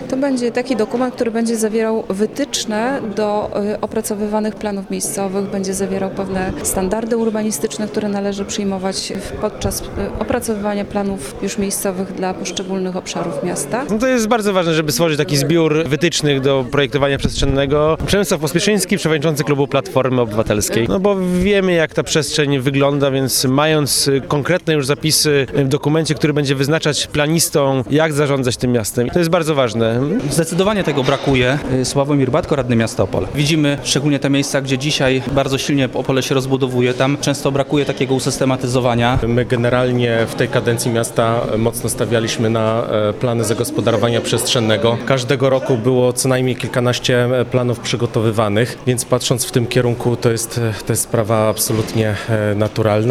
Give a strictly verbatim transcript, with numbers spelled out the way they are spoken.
To będzie taki dokument, który będzie zawierał wytyczne do y, opracowywanych planów miejscowych, będzie zawierał pewne standardy urbanistyczne, które należy przyjmować podczas y, opracowywania planów już miejscowych dla poszczególnych obszarów miasta. No to jest bardzo ważne, żeby stworzyć taki zbiór wytycznych do projektowania przestrzennego. Przemysław Pospieszyński, przewodniczący klubu Platformy Obywatelskiej. No bo wiemy, jak ta przestrzeń wygląda, więc mając konkretne już zapisy w dokumencie, który będzie wyznaczać planistom, jak zarządzać tym miastem. To jest bardzo ważne. Zdecydowanie tego brakuje. Sławomir Batko, radny miasta Opole. Widzimy szczególnie te miejsca, gdzie dzisiaj bardzo silnie Opole się rozbudowuje. Tam często brakuje takiego usystematyzowania. My generalnie w tej kadencji miasta mocno stawialiśmy na plany zagospodarowania przestrzennego. Każdego roku było co najmniej kilkanaście planów przygotowywanych, więc patrząc w tym kierunku to jest, to jest sprawa absolutnie naturalna.